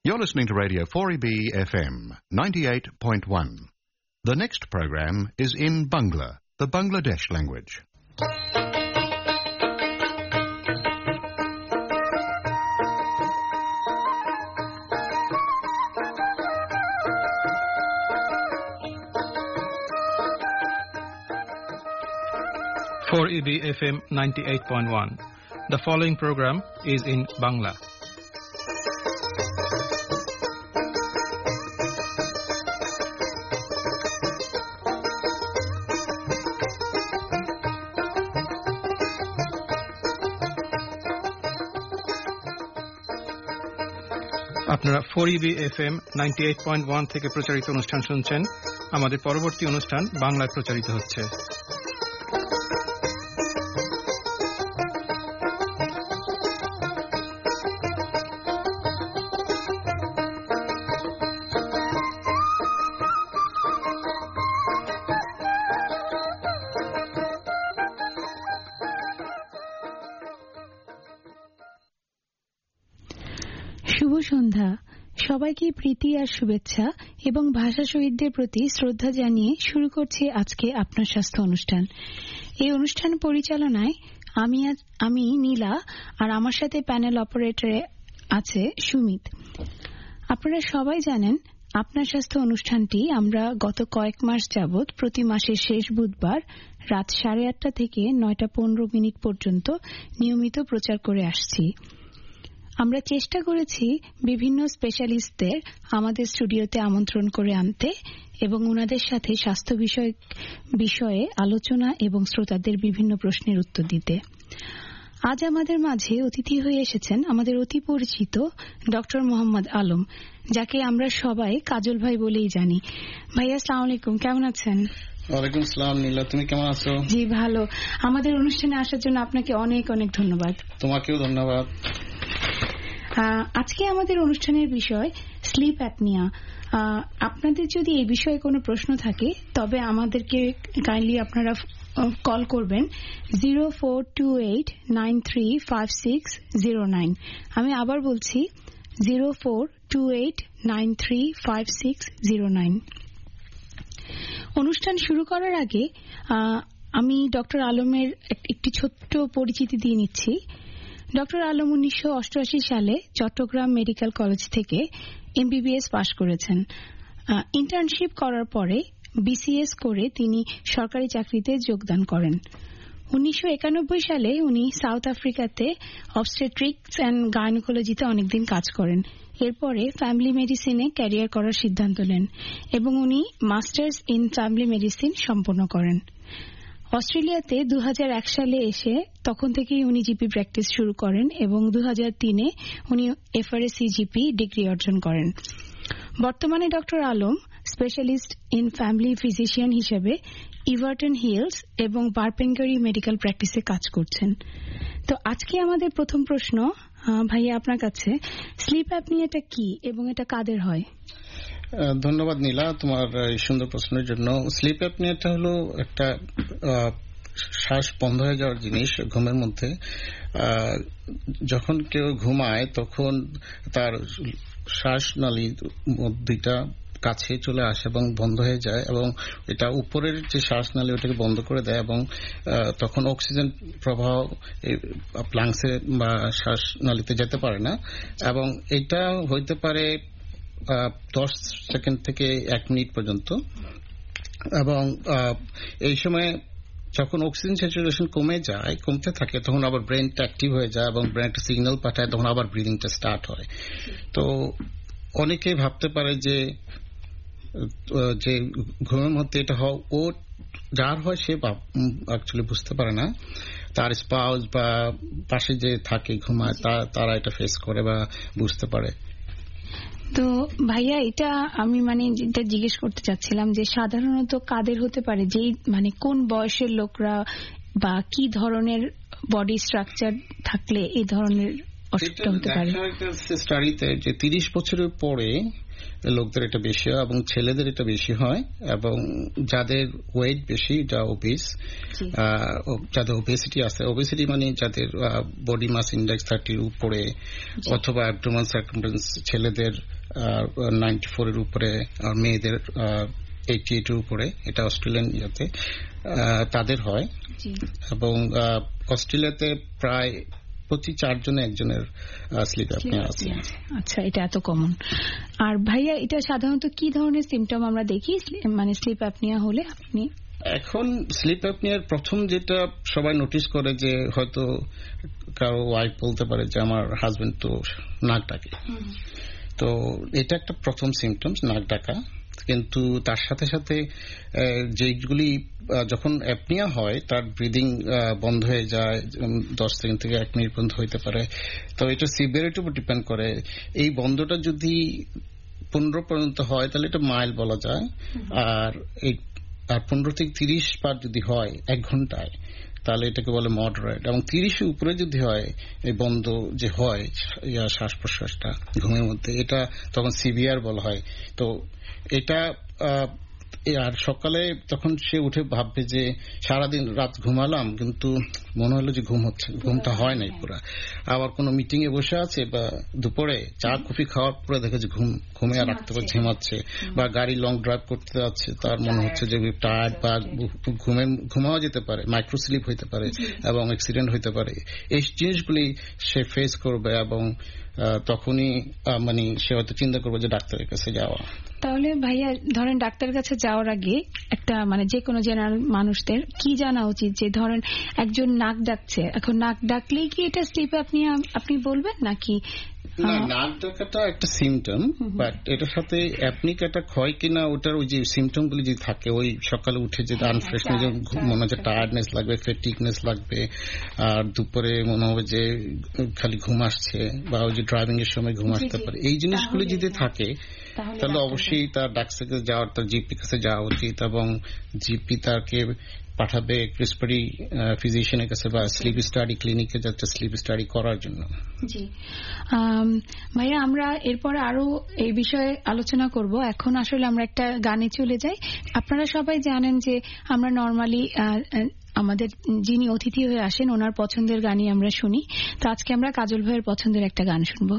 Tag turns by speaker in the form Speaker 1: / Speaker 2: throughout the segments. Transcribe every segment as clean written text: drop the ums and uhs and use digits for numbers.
Speaker 1: You're listening to Radio 4EB FM 98.1. The next program is in Bangla, the Bangladesh language.
Speaker 2: For EB FM 98.1. The following program is in Bangla. আপনারা 4EB FM 98.1 থেকে প্রচারিত অনুষ্ঠান শুনছেন। আমাদের পরবর্তী অনুষ্ঠান বাংলায় প্রচারিত হচ্ছে।
Speaker 3: শুভ সন্ধ্যা। সবাইকে প্রীতি আর শুভেচ্ছা এবং ভাষা শহীদদের প্রতি শ্রদ্ধা জানিয়ে শুরু করছি আজকে আপনার স্বাস্থ্য অনুষ্ঠান। এই অনুষ্ঠান পরিচালনায় আমি নীলা আর আমার সাথে প্যানেল অপারেটরে আছে সুমিত। আপনারা সবাই জানেন আপনার স্বাস্থ্য অনুষ্ঠানটি আমরা গত কয়েক মাস যাবৎ প্রতি মাসের শেষ বুধবার রাত 8:30 থেকে 9:15 পর্যন্ত নিয়মিত প্রচার করে আসছি। আমরা চেষ্টা করেছি বিভিন্ন স্পেশালিস্টদের আমাদের স্টুডিওতে আমন্ত্রণ করে আনতে এবং ওনাদের সাথে স্বাস্থ্য বিষয়ে আলোচনা এবং শ্রোতাদের বিভিন্ন প্রশ্নের উত্তর দিতে। আজ আমাদের মাঝে অতিথি হয়ে এসেছেন আমাদের অতি পরিচিত ডক্টর মোহাম্মদ আলম, যাকে আমরা সবাই কাজল ভাই বলেই জানি। ভাইয়া আসসালামু আলাইকুম, কেমন আছেন?
Speaker 4: ওয়ালাইকুম আসসালাম নীলা, তুমি কেমন আছো?
Speaker 3: জি ভালো। আমাদের অনুষ্ঠানে আসার জন্য আপনাকে অনেক অনেক ধন্যবাদ।
Speaker 4: তোমাকেও ধন্যবাদ।
Speaker 3: আজকে আমাদের অনুষ্ঠানের বিষয় স্লিপ অ্যাপনিয়া। আপনাদের যদি এই বিষয়ে কোনো প্রশ্ন থাকে তবে আমাদেরকে কাইন্ডলি আপনারা কল করবেন 0428935609। আমি আবার বলছি 0428935609। অনুষ্ঠান শুরু করার আগে আমি ডক্টর আলমের একটি ছোট্ট পরিচিতি দিয়ে নিচ্ছি। ডক্টর আলম 1988 সালে চট্টগ্রাম মেডিকেল কলেজ থেকে MBBS পাশ করেছেন। ইন্টার্নশিপ করার পরে BCS করে তিনি সরকারি চাকরিতে যোগদান করেন। 1991 সালে উনি সাউথ আফ্রিকাতে অবস্টেট্রিক্স অ্যান্ড গাইনোকোলজিতে অনেকদিন কাজ করেন। এরপরে ফ্যামিলি মেডিসিনে ক্যারিয়ার করার সিদ্ধান্ত নেন এবং উনি মাস্টার্স ইন ফ্যামিলি মেডিসিন সম্পন্ন করেন। অস্ট্রেলিয়াতে 2001 সালে এসে তখন থেকেই উনি জিপি প্র্যাকটিস শুরু করেন এবং 2003-এ উনি FRS-CGP ডিগ্রি অর্জন করেন। বর্তমানে doctor Alam specialist in family physician হিসেবে ইভারটন হিলস এবং বারপেঙ্গারি মেডিকেল প্র্যাকটিসে কাজ করছেন। তো আজকে আমাদের প্রথম প্রশ্ন ভাইয়া আপনার কাছে, স্লিপ অ্যাপনিয়াটা কি এবং এটা কাদের হয়?
Speaker 4: ধন্যবাদ নীলা তোমার এই সুন্দর প্রশ্নের জন্য। স্লিপ অ্যাপনিয়াটা হলো একটা শ্বাস বন্ধ হয়ে যাওয়ার জিনিস ঘুমের মধ্যে। যখন কেউ ঘুমায় তখন তার শ্বাসনালী মধ্যটা কাছে চলে আসে এবং বন্ধ হয়ে যায় এবং এটা উপরের যে শ্বাসনালী ওটাকে বন্ধ করে দেয় এবং তখন অক্সিজেন প্রবাহ লাংসে বা শ্বাসনালীতে যেতে পারে না এবং এটা হইতে পারে 10 সেকেন্ড থেকে 1 মিনিট পর্যন্ত। এবং এই সময় যখন অক্সিজেন স্যাচুরেশন কমতে থাকে তখন আবার ব্রেনটা অ্যাক্টিভ হয়ে যায় এবং ব্রেন একটা সিগন্যাল পাঠায়, তখন আবার ব্রিদিংটা স্টার্ট হয়। তো অনেকেই ভাবতে পারে যে ঘুমের মধ্যে এটা ও যার হয় সে অ্যাকচুয়ালি বুঝতে পারে না, তার স্পাউস বা পাশে যে থাকে ঘুমায় তারা এটা ফেস করে বা বুঝতে পারে।
Speaker 3: তো ভাইয়া এটা আমি যেটা জিজ্ঞেস করতে চাচ্ছিলাম যে সাধারণত কাদের হতে পারে, যেই কোন বয়সের লোকরা বা কি ধরনের বডি স্ট্রাকচার থাকলে এই ধরনের অসুখটা হতে পারে?
Speaker 4: স্টাডিতে যে 30 বছরের পরে লোকদের এটা বেশি হয় এবং ছেলেদের এটা বেশি হয়, এবং যাদের ওয়েট বেশি, যা ওবিস, যাদের ওবেসিটি আছে, ওবেসিটি মানে যাদের বডি মাস ইন্ডেক্স 30 উপরে অথবা অ্যাবডোমেন সার্কামফারেন্স ছেলেদের 94 এর উপরে আর মেয়েদের 88 এর উপরে, এটা অস্ট্রেলিয়ান ইয়েতে তাদের হয়। এবং অস্ট্রেলিয়াতে প্রায় প্রতি 4 জনে একজনের স্লিপ অ্যাপনিয়া আছে।
Speaker 3: আচ্ছা, এটা এত কমন। আর ভাইয়া, এটা সাধারণত কি ধরনের সিমটম আমরা দেখি মানে স্লিপ অ্যাপনিয়া হলে? আপনি
Speaker 4: এখন স্লিপ অ্যাপনিয়ার প্রথম যেটা সবাই নোটিস করে যে হয়তো কারো ওয়াইফ বলতে পারে যে আমার হাজবেন্ড তো নাক ডাকে, তো এটা একটা প্রথম সিমটমস, নাক ডাকা। কিন্তু তার সাথে সাথে যেগুলি যখন অ্যাপনিয়া হয় তার ব্রিদিং বন্ধ হয়ে যায়, 10 সেকেন্ড থেকে 1 মিনিট পর্যন্ত হইতে পারে। তো এটা সিভিয়ারিটির উপর ডিপেন্ড করে। এই বন্ধটা যদি 15 পর্যন্ত হয় তাহলে এটা মাইল্ড বলা যায়, আর 15 থেকে 30 বার যদি হয় 1 ঘন্টায় তাহলে এটাকে বলে মডারেট, এবং 30 উপরে যদি হয় এই বন্ধ যে হয় শ্বাস প্রশ্বাসটা ঘুমের মধ্যে, এটা তখন সিভিয়ার বলা হয়। তো এটা আর সকালে তখন সে উঠে ভাববে যে সারাদিন রাত ঘুমালাম কিন্তু মনে হলো যে ঘুমটা হয় নাই পুরা। আবার কোনো মিটিং এ বসে আছে বা দুপুরে চা কফি খাওয়ার পরে দেখে যে ঘুমিয়ে রাখতে পারে, ঝিমাচ্ছে, বা গাড়ি লং ড্রাইভ করতে যাচ্ছে তার মনে হচ্ছে যে টায়ার্ড, বা ঘুমাও যেতে পারে, মাইক্রো স্লিপ হইতে পারে এবং অ্যাক্সিডেন্ট হইতে পারে। এই জিনিসগুলি সে ফেস করবে এবং তখনই মানে সে হয়তো চিন্তা করবে যে ডাক্তারের কাছে যাওয়া।
Speaker 3: তাহলে ভাইয়া, ধরেন ডাক্তারের কাছে যাওয়ার আগে একটা মানে যে কোনো জেনারেল মানুষদের কি জানা উচিত? যে ধরেন একজন নাক ডাকছে, এখন নাক ডাকলেই কি এটা স্লিপ অ্যাপনিয়া আপনি বলবেন নাকি?
Speaker 4: নাক ডাকাটা একটা সিমটম, বাট এটার সাথে অ্যাপনিক অ্যাটাক হয় কিনা ওটার ওই যে সিমটম গুলি যে থাকে, ওই সকালে উঠে যে আনফ্রেশনেস, মনে হচ্ছে টায়ার্ডনেস লাগবে, ফেটিকনেস লাগবে, আর দুপুরে মনে হবে যে খালি ঘুম আসছে, বা ওই যে ড্রাইভিং এর সময় ঘুম আসতে পারে, এই জিনিসগুলি যদি থাকে তাহলে অবশ্যই তার ডাক্তারের যাওয়ার, তার জিপি কাছে যাওয়া উচিত, এবং জিপি তাকে পাঠাবে রেসপিরেটরি ফিজিশিয়ানের কাছে বা স্লিপ স্টাডি ক্লিনিকে যাচ্ছে স্লিপ স্টাডি করার জন্য।
Speaker 3: জি ভাইয়া, আমরা এরপরে আরো এই বিষয়ে আলোচনা করব। এখন আসলে আমরা একটা গানে চলে যাই। আপনারা সবাই জানেন যে আমরা নর্মালি আমাদের যিনি অতিথি হয়ে আসেন ওনার পছন্দের গানই আমরা শুনি। তো আজকে আমরা কাজল ভাইয়ের পছন্দের একটা গান শুনবো।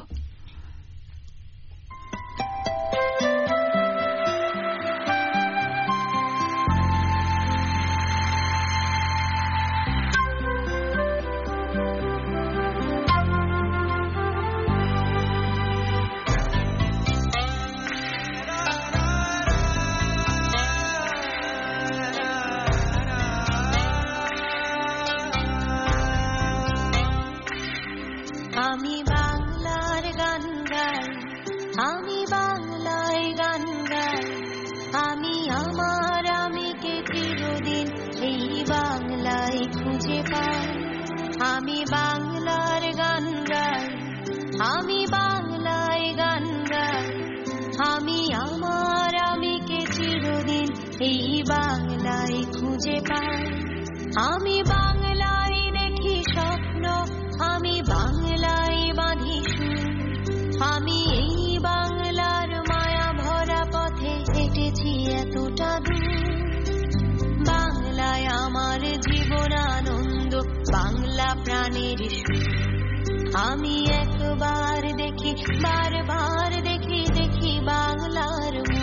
Speaker 5: আমি বাংলায় দেখি স্বপ্ন, আমি বাংলায় বাঁধি সুর, আমি এই বাংলার মায়া ভরা পথে হেঁটেছি এতটা দূর। বাংলায় আমার জীবন আনন্দ, বাংলা প্রাণের সুর। আমি একবার দেখি, বারবার দেখি, দেখি বাংলার মুখ।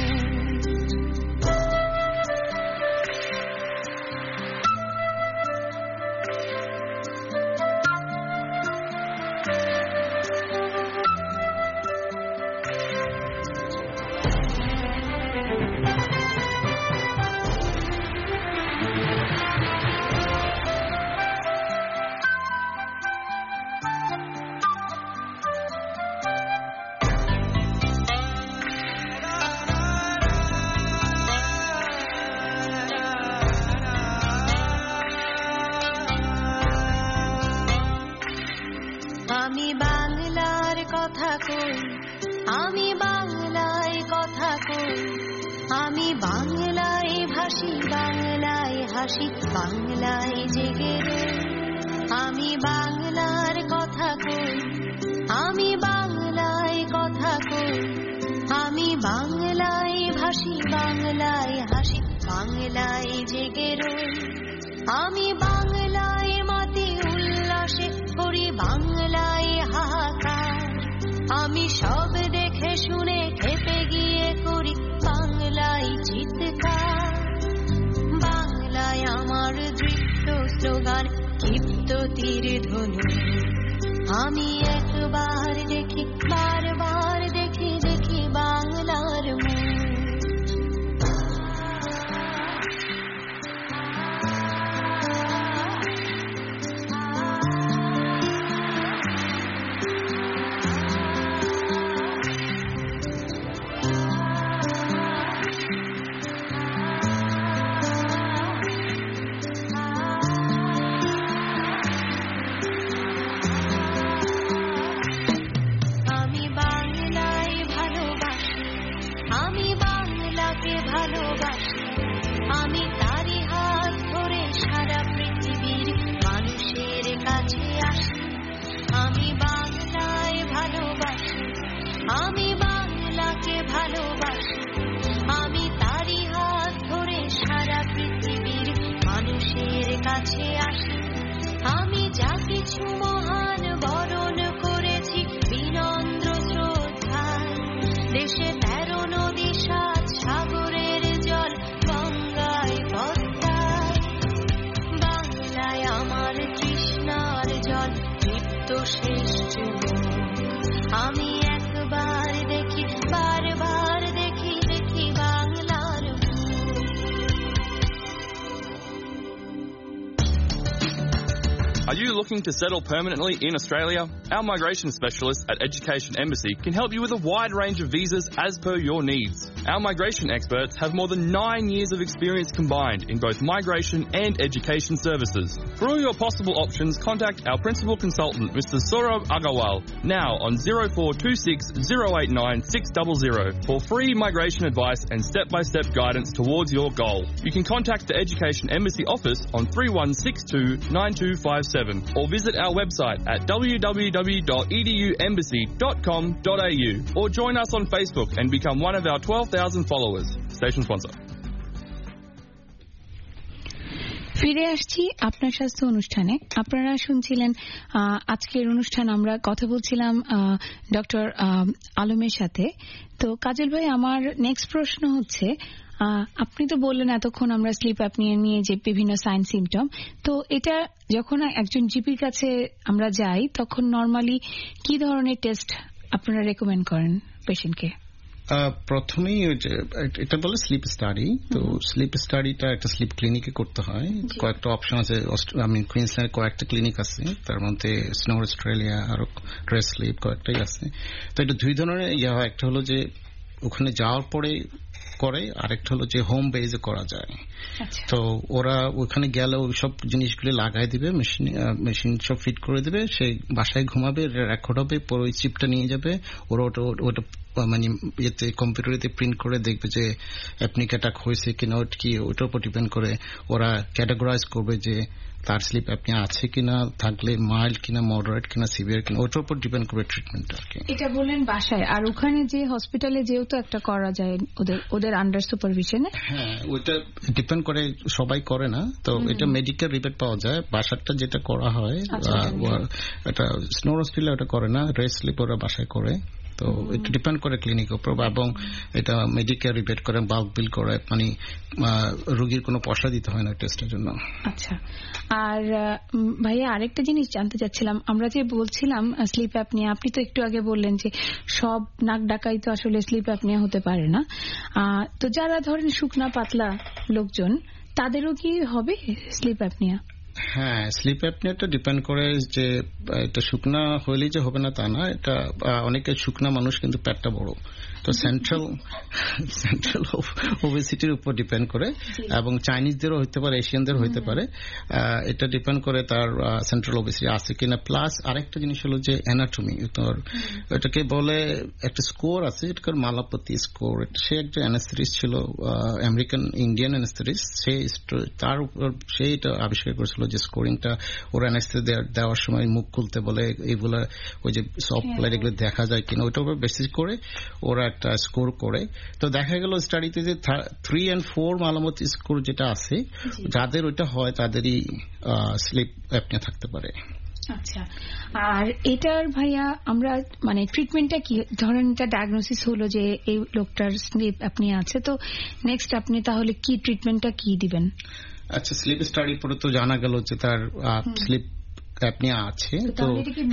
Speaker 5: আমি বাংলার কথা কই, আমি বাংলায় কথা কই, আমি বাংলায় ভাসি, বাংলায় হাসি, বাংলায় জেগে রই। আমি বাংলার কথা কই, বাংলায় ভাসি বাংলায় হাসি বাংলায় জেগে রই আমি বাংলায় মাতি উল্লাসে করি বাংলায় হাহাকার আমি সব দেখে শুনে খেপে গিয়ে করি বাংলায় চিৎকার বাংলায় আমার দৃপ্ত স্লোগান ক্ষিপ্ত তীর ধনু আমি একবার দেখি বারবার দেখি দেখি বাংলার মুখ আমি যা কিছু মহান বরণ করেছি বিনম্র শ্রদ্ধায় দেশে 13 নদী 7 সাগরের জল গঙ্গায় পদ্মায় বাংলায় আমার তৃষ্ণার জল তৃপ্ত শেষ আমি একবার দেখি বারবার দেখি দেখি বাংলার
Speaker 6: Are you looking to settle permanently in Australia? Our migration specialists at Education Embassy can help you with a wide range of visas as per your needs. Our migration experts have more than 9 years of experience combined in both migration and education services. For all your possible options, contact our principal consultant, Mr. Saurabh Agarwal, now on 0426 089 600 for free migration advice and step-by-step guidance towards your goal. You can contact the Education Embassy office on 3162 9257 or visit our website at www.eduembassy.com.au or join us on Facebook and become one of our 12,000 followers. Station sponsor.
Speaker 3: ফিরে আসছি আপনার স্বাস্থ্য অনুষ্ঠানে। আপনারা শুনছিলেন আজকের অনুষ্ঠান, আমরা কথা বলছিলাম ডক্টর আলমের সাথে। তো কাজল ভাই, আমার নেক্সট প্রশ্ন হচ্ছে, আপনি তো বললেন এতক্ষণ আমরা স্লিপ অ্যাপনিয়া নিয়ে যে বিভিন্ন সাইন সিমটম, তো এটা যখন একজন জিপির কাছে আমরা যাই তখন নর্মালি কি ধরনের টেস্ট আপনারা রেকমেন্ড করেন পেশেন্টকে?
Speaker 4: প্রথমেই এটা বলে স্লিপ স্টাডি। তো স্লিপ স্টাডিটা একটা স্লিপ ক্লিনিকে করতে হয়। কয়েকটা অপশন আছে, কুইন্সল্যান্ডে কয়েকটা ক্লিনিক আছে, তার মধ্যে স্নো অস্ট্রেলিয়া আরো ড্রেস স্লিপ কয়েকটাই আছে। তো এটা দুই ধরনের হয়, একটা হলো যে ওখানে যাওয়ার পরে করে, আরেকটা হলো যে হোম বেজে করা যায়। তো ওরা ওখানে গেলে ওই সব জিনিসগুলো লাগাই দিবে, মেশিন সব ফিট করে দিবে, সেই বাসায় ঘুমাবে, রেকর্ড হবে, পরে ওই চিপটা নিয়ে যাবে, ওরা ওটা মানে ইয়েতে কম্পিউটারেতে প্রিন্ট করে দেখবে যে অ্যাপনিক অ্যাটাক হয়েছে কিনা, কি ওটার উপর ডিপেন্ড করে ওরা ক্যাটাগরাইজ করবে যে তার স্লিপ অ্যাপনিয়া আছে কিনা, থাকলে মাইল্ড কিনা, মডারেট কিনা, সিভিয়ার কিনা, ওটার উপর ডিপেন্ড করবে ট্রিটমেন্ট আর কি।
Speaker 3: এটা বললেন বাসায়, আর ওখানে যে হসপিটালে যেহেতু একটা করা যায় ওদের আন্ডার সুপারভিশনে। হ্যাঁ,
Speaker 4: ওইটা ডিপেন্ড করে, সবাই করে না। তো এটা মেডিকেল রিপোর্ট পাওয়া যায়। বাসারটা যেটা করা হয়, এটা স্নো অস্ট্রেলিয়া ওটা করে না, রেস্ট স্লিপ ওরা বাসায় করে। তো এটা ডিপেন্ড করে ক্লিনিকের উপর, এবং এটা মেডিকেল রিপোর্ট করে, বাল্ক বিল করে, মানে রোগীর কোনো পয়সা দিতে হয় না টেস্টের জন্য।
Speaker 3: আচ্ছা, আর ভাইয়া আরেকটা জিনিস জানতে চাচ্ছিলাম, আমরা যে বলছিলাম স্লিপ অ্যাপনিয়া, আপনি তো একটু আগে বললেন যে সব নাক ডাকাই তো আসলে স্লিপ অ্যাপনিয়া হতে পারে না। তো যারা ধরেন শুকনা পাতলা লোকজন, তাদেরও কি হবে স্লিপ অ্যাপনিয়া?
Speaker 4: হ্যাঁ, স্লিপ অ্যাপনিয়াটা ডিপেন্ড করে যে এটা শুকনা হইলেই যে হবে না তা না। এটা অনেকে শুকনা মানুষ কিন্তু পেটটা বড়, তো সেন্ট্রাল ওবেসিটির উপর ডিপেন্ড করে, এবং চাইনিজদেরও হইতে পারে, এশিয়ানদেরও হইতে পারে। এটা ডিপেন্ড করে তার সেন্ট্রাল ওবেসিটি আছে কিনা। প্লাস আরেকটা জিনিস হলো যে অ্যানাটমি, তোর এটাকে বলে একটা স্কোর আছে, এটাকে মালাপতি স্কোর। সে একটা অ্যানেস্থেটিস্ট ছিল, আমেরিকান ইন্ডিয়ান অ্যানেস্থেটিস্ট, তার উপর সে এটা আবিষ্কার করেছিল আসলো যে স্কোরিংটা ওরা অ্যানেস্থেসিয়া দেওয়ার সময় মুখ খুলতে বলে, এগুলো ওই যে সফট প্লেট এগুলো দেখা যায় কিনা ওইটার উপর বেসিস করে ওরা একটা স্কোর করে। তো দেখা গেল স্টাডিতে যে 3 and 4 মালামত স্কোর যেটা আছে, যাদের ওইটা হয় তাদেরই স্লিপ অ্যাপনিয়া থাকতে পারে।
Speaker 3: আচ্ছা, আর এটার ভাইয়া আমরা মানে ট্রিটমেন্টটা কি? ধরেন এটা ডায়াগনোসিস হলো যে এই লোকটার স্লিপ অ্যাপনিয়া আছে, তো নেক্সট আপনি তাহলে কি ট্রিটমেন্টটা কি দিবেন?
Speaker 4: আচ্ছা, স্লিপ স্টাডি পরে তো জানা গেল যে তার স্লিপ অ্যাপনিয়া আছে, তো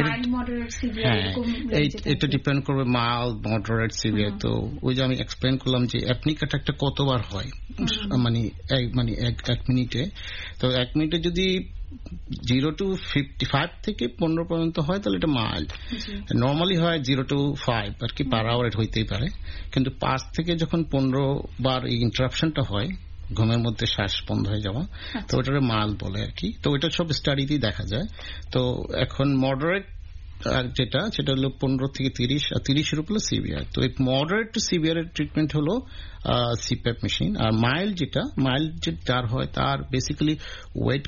Speaker 4: এটা ডিপেন্ড করবে মাইল্ড, মডারেট, সিভিয়ার। তো ওই যে আমি এক্সপ্লেন করলাম যে অ্যাপনিকাটা একটা কতবার হয়, মানে 1 মিনিটে। তো 1 মিনিটে যদি 0 to 55 থেকে 15 পর্যন্ত হয় তাহলে এটা মাইল্ড। নর্মালি হয় 0 to 5 আর কি, পার আওয়ার হইতেই পারে, কিন্তু 5 থেকে যখন 15 বার এই ইন্টারাপশনটা হয়, ঘুমের মধ্যে শ্বাস বন্ধ হয়ে যাওয়া, তো ওটারে মাইল্ড বলে আর কি। তো ওইটা সব স্টাডিতেই দেখা যায়। তো এখন মডারেট যেটা, সেটা হলো 15 থেকে 30, আর 30-এর উপরে সিভিয়ার। তো এই মডারেট টু সিভিয়ারের ট্রিটমেন্ট হলো সিপ্যাপ মেশিন। আর মাইল্ড যে যার হয় তার বেসিক্যালি ওয়েট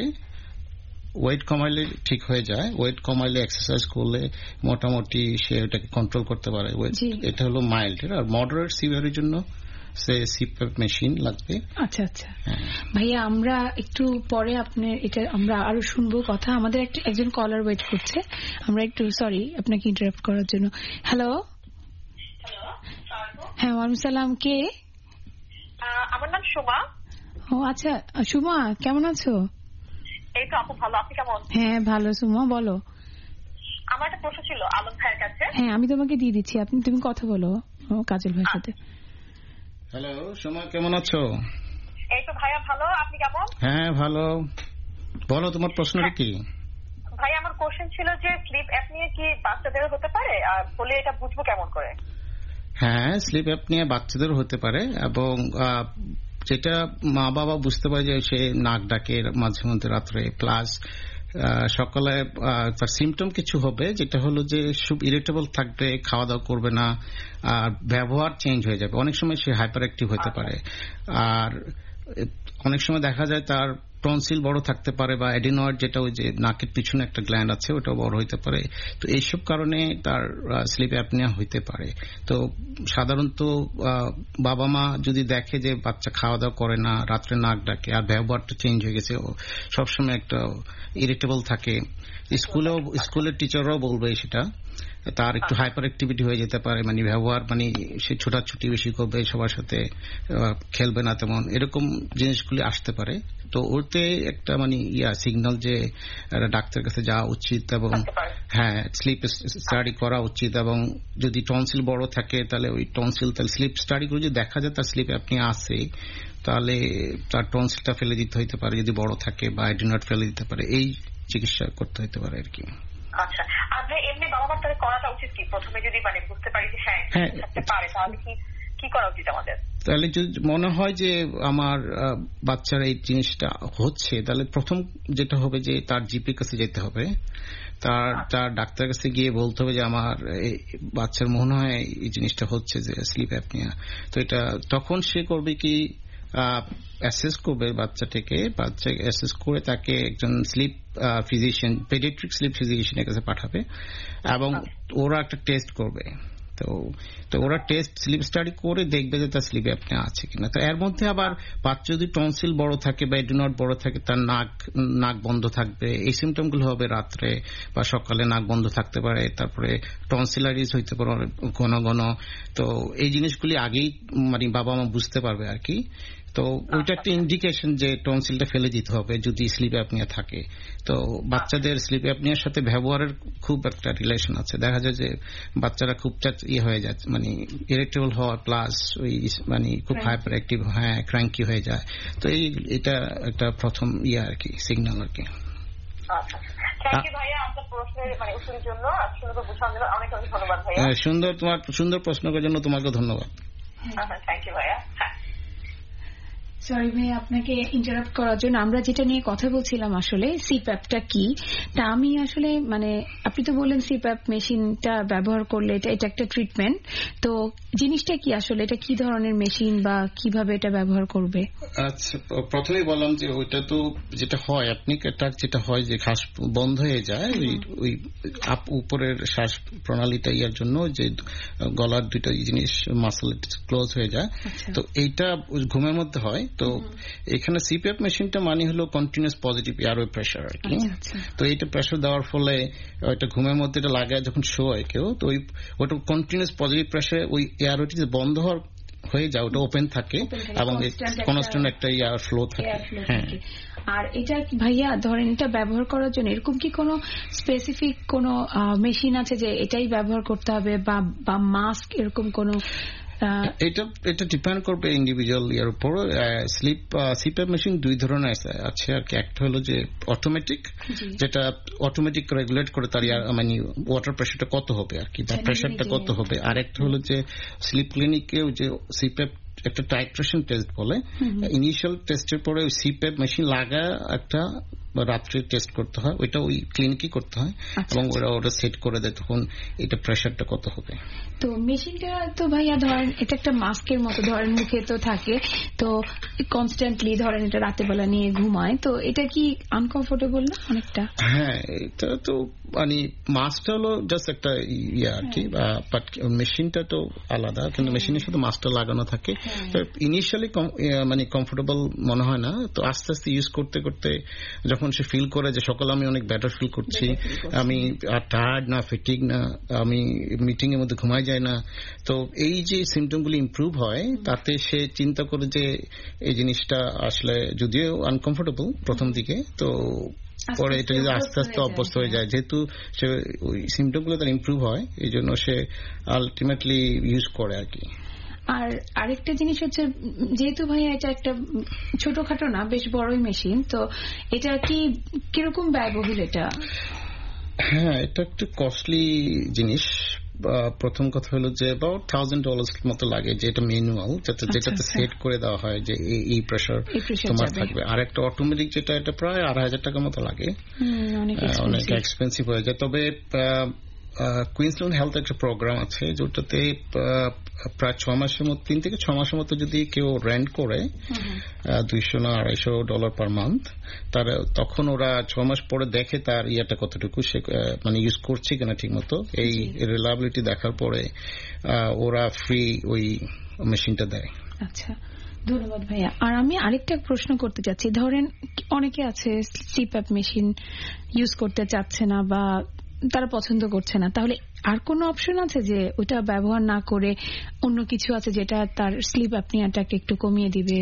Speaker 4: কমাইলে ঠিক হয়ে যায়। ওয়েট কমাইলে এক্সারসাইজ করলে মোটামুটি সে ওটাকে কন্ট্রোল করতে পারে। এটা হলো মাইল্ড। আর মডারেট সিভিয়ারের জন্য সে সিপ্যাপ মেশিন লাগবে।
Speaker 3: আচ্ছা আচ্ছা ভাইয়া, আমরা একটু পরে আপনার এটা আমরা আরো শুনবো কথা। আমাদের একজন কলার ওয়েট করছে, আমরা একটু সরি আপনাকে ইন্টারাপ্ট করার জন্য। হ্যালো। হ্যাঁ, ওয়ালাইকুম সালাম। কে?
Speaker 7: আমার নাম সুমা।
Speaker 3: ও আচ্ছা, সুমা কেমন আছো?
Speaker 7: এই তো আপু ভালো, আপনি কেমন?
Speaker 3: হ্যাঁ ভালো। সুমা বলো।
Speaker 7: আমার একটা প্রশ্ন ছিল আলম ভাইয়ের কাছে।
Speaker 3: হ্যাঁ, আমি তোমাকে দিয়ে দিচ্ছি, তুমি কথা বলো কাজল ভাইয়ের সাথে।
Speaker 4: হ্যালো সুমা, কেমন আছো?
Speaker 7: এই তো ভাইয়া ভালো, আপনি কেমন?
Speaker 4: হ্যাঁ ভালো, বলো তোমার প্রশ্নটা কি?
Speaker 7: ভাই আমার কোশ্চেন ছিল যে স্লিপ অ্যাপনিয়া কি বাচ্চাদের হতে পারে, আর বলে এটা বুঝবো কেমন করে?
Speaker 4: হ্যাঁ, স্লিপ অ্যাপনিয়া বাচ্চাদের হতে পারে, এবং যেটা মা বাবা বুঝতে পারে যে সে নাক ডাকে মাঝে মধ্যে রাত্রে, প্লাস সকালে তার সিমটম কিছু হবে, যেটা হলো যে খুব ইরিটেবল থাকবে, খাওয়া দাওয়া করবে না, আর ব্যবহার চেঞ্জ হয়ে যাবে। অনেক সময় সে হাইপার অ্যাক্টিভ হতে পারে। আর অনেক সময় দেখা যায় তার টনসিল বড় থাকতে পারে, বা অ্যাডিনয়েড, যেটা ওই যে নাকের পিছনে একটা গ্ল্যান্ড আছে, ওটাও বড় হইতে পারে। তো এইসব কারণে তার স্লিপ অ্যাপনিয়া হইতে পারে। তো সাধারণত বাবা মা যদি দেখে যে বাচ্চা খাওয়া দাওয়া করে না, রাত্রে নাক ডাকে, আর ব্যবহারটা চেঞ্জ হয়ে গেছে, সবসময় একটা ইরিটেবল থাকে, স্কুলের টিচাররাও বলবে সেটা, তার একটু হাইপার অ্যাক্টিভিটি হয়ে যেতে পারে, মানে ব্যবহার, মানে সে ছোটাছুটি বেশি করবে, সবার সাথে খেলবে না তেমন, এরকম জিনিসগুলি আসতে পারে। তো ওতে একটা মানে সিগন্যাল যে ডাক্তারের কাছে যাওয়া উচিত, এবং হ্যাঁ স্লিপ স্টাডি করা উচিত। এবং যদি টনসিল বড় থাকে তাহলে ওই টনসিল, তাহলে স্লিপ স্টাডি করে যদি দেখা যায় তার স্লিপ অ্যাপনিয়া আছে, তাহলে তার টনসিলটা ফেলে দিতে হইতে পারে যদি বড় থাকে, বা অ্যাডিনয়েড ফেলে দিতে পারে, এই চিকিৎসা করতে হইতে পারে আর কি।
Speaker 7: আচ্ছা, আর এমনি বাবা মার তাহলে করাটা উচিত কি? প্রথমে যদি মানে বুঝতে পারি যে হ্যাঁ থাকতে পারে, তাহলে কি করা উচিত আমাদের?
Speaker 4: তাহলে যদি মনে হয় যে আমার বাচ্চার এই জিনিসটা হচ্ছে, তাহলে প্রথম যেটা হবে যে তার জিপির কাছে যেতে হবে, তার ডাক্তারের কাছে গিয়ে বলতে হবে যে আমার বাচ্চার মনে হয় এই জিনিসটা হচ্ছে, যে স্লিপ অ্যাপনিয়া। তো এটা তখন সে করবে কি, অ্যাসেস করবে বাচ্চাটাকে অ্যাসেস করে তাকে একজন স্লিপ ফিজিশিয়ান, পেডিয়াট্রিক স্লিপ ফিজিশিয়ানের কাছে পাঠাবে, এবং ওরা একটা টেস্ট করবে। তো ওরা টেস্ট স্লিপ স্টাডি করে দেখবে যে তার স্লিপ অ্যাপনিয়া আছে কিনা। তো এর মধ্যে আবার বাচ্চা যদি টনসিল বড় থাকে বা এডিনয়েড বড় থাকে, তার নাক বন্ধ থাকবে, এই সিমটমগুলো হবে রাত্রে বা সকালে, নাক বন্ধ থাকতে পারে, তারপরে টনসিলারিজ হইতে পারে ঘন ঘন। তো এই জিনিসগুলি আগেই মানে বাবা মা বুঝতে পারবে আর কি। তো ওইটা একটা ইন্ডিকেশন যে টনসিলটা ফেলে দিতে হবে যদি স্লিপ অ্যাপনিয়া থাকে। তো বাচ্চাদের স্লিপ অ্যাপনিয়ার সাথে ব্যবহারের খুব একটা রিলেশন আছে। দেখা যায় যে বাচ্চারা খুব হয়ে যায়, মানে ইরিটেবল হওয়া, প্লাস ওই মানে খুব হাইপার অ্যাক্টিভ, হ্যাঁ ক্র্যাঙ্কি হয়ে যায়। তো এটা একটা প্রথম আর কি, সিগন্যাল আর কি। সুন্দর প্রশ্ন করার জন্য তোমাকে ধন্যবাদ।
Speaker 3: সরি ভাই আপনাকে ইন্টারাপ্ট করার জন্য। আমরা যেটা নিয়ে কথা বলছিলাম আসলে সিপ্যাপটা কি, তা আমি আসলে মানে আপনি তো বললেন সিপ্যাপ মেশিনটা ব্যবহার করলে এটা একটা ট্রিটমেন্ট, তো জিনিসটা কি আসলে, এটা কি ধরনের মেশিন বা কিভাবে এটা ব্যবহার করবে?
Speaker 4: আচ্ছা, প্রথমেই বললাম যে ওইটা তো যেটা হয় আপনি যেটা হয় যে শ্বাস বন্ধ হয়ে যায় ওই উপরের শ্বাস প্রণালীটা ইয়ার জন্য যে গলার দুইটা জিনিস মাসল ক্লোজ হয়ে যায়, তো এইটা ঘুমের মধ্যে হয়। তো এখানে সিপিএফ মেশিনটা মানে হলো কন্টিনিউয়াস পজিটিভ এয়ারওয়ে প্রেসার আর কি। তো এইটা প্রেসার দেওয়ার ফলে ওইটা ঘুমের মধ্যে এটা লাগায় যখন শোয় কেউ, তো ওইটা কন্টিনিউয়াস পজিটিভ প্রেসারে ওই এয়ারওয়েটি যে বন্ধ হয়ে যায় ওটা ওপেন থাকে এবং কনস্ট্যান্ট একটা এয়ার ফ্লো থাকে। হ্যাঁ,
Speaker 3: আর এটা ভাইয়া ধরেন এটা ব্যবহার করার জন্য এরকম কি কোনো স্পেসিফিক কোনো মেশিন আছে যে এটাই ব্যবহার করতে হবে বা মাস্ক এরকম কোনো?
Speaker 4: এটা ডিপেন্ড করবে ইন্ডিভিজুয়াল এর উপর। সিপিএফ মেশিন দুই ধরনের আছে আর কি। একটা হলো যে অটোমেটিক, যেটা অটোমেটিক রেগুলেট করে তার মানে ওয়াটার প্রেশারটা কত হবে আর কি, বা প্রেশারটা কত হবে। আর একটা হলো যে স্লিপ ক্লিনিকে যে সিপিএফ একটা টাইট্রেশন টেস্ট বলে, ইনিশিয়াল টেস্টের পরে ওই সিপিএফ মেশিন লাগা একটা রাত্রে টেস্ট করতে হয়, ওইটা ওই ক্লিনিকই করতে হয় এবং ওরা সেট করে দেয় তখন এটা প্রেশারটা কত হবে।
Speaker 3: তো মেশিনটা তো ভাইয়া ধরেন এটা একটা মাস্কের মতো, ধরেন মুখে তো থাকে, তো কনস্ট্যান্টলি ধরেন এটা রাতে বেলা নিয়ে ঘুমায়, তো এটা কি আনকমফোর্টেবল না অনেকটা?
Speaker 4: হ্যাঁ, এটা তো মানে মাস্কটা হলো জাস্ট একটা ইয়ে আর কি, বাট মেশিনটা তো আলাদা, কিন্তু মেশিনের সাথে মাস্কটা লাগানো থাকে। ইনিশিয়ালি মানে কমফোর্টেবল মনে হয় না, তো আস্তে আস্তে ইউজ করতে করতে যখন সে ফিল করে যে সকালে আমি অনেক বেটার ফিল করছি, আমি আর টায়ার্ড না, ফেটিগ না, আমি মিটিং এর মধ্যে ঘুমাই যায় না, তো এই যে সিমটমগুলি ইমপ্রুভ হয় তাতে সে চিন্তা করে যে এই জিনিসটা আসলে যদিও আনকমফোর্টেবল প্রথম দিকে, তো পরে এটা যদি আস্তে আস্তে অভ্যস্ত হয়ে যায়, যেহেতু সে ওই সিমটমগুলো তার ইমপ্রুভ হয় এই জন্য সে আলটিমেটলি ইউজ করে আর কি।
Speaker 3: আর আরেকটা জিনিস হচ্ছে, যেহেতু ভাইয়া এটা একটা ছোটখাটো না বেশ বড়ই মেশিন, তো এটা কি কিরকম ব্যয়বহুল এটা?
Speaker 4: হ্যাঁ, এটা একটু কস্টলি জিনিস। প্রথম কথা হলো যে about $1,000 মতো লাগে, যে এটা ম্যানুয়াল, যেটাতে সেট করে দেওয়া হয় যে এই প্রেসার তোমার থাকবে। আর একটা অটোমেটিক যেটা, এটা প্রায় $2,500 মতো লাগে, অনেক এক্সপেন্সিভ হয়ে যায়। তবে কুইন্সল্যান্ড হেলথ একটা প্রোগ্রাম আছে যেটাতে প্রায় 6 মাসের মতো, 3 থেকে 6 মাসের মতো যদি কেউ রেন্ট করে $200 না $250 পার মান্থ, তার তখন ওরা 6 মাস পরে দেখে তার ইয়াটা কতটুকু সে মানে ইউজ করছে কিনা ঠিক মতো, এই রিলায়েবিলিটি দেখার পরে ওরা ফ্রি ওই মেশিনটা দেয়।
Speaker 3: আচ্ছা, ধন্যবাদ ভাইয়া। আর আমি আরেকটা প্রশ্ন করতে চাচ্ছি, ধরেন অনেকে আছে সিপ্যাপ মেশিন ইউজ করতে চাচ্ছে না বা তারা পছন্দ করছে না, তাহলে আর কোনো অপশন আছে যে ওটা ব্যবহার না করে অন্য কিছু আছে যেটা তার স্লিপ অ্যাপনিয়াটাকে একটু কমিয়ে দিবে?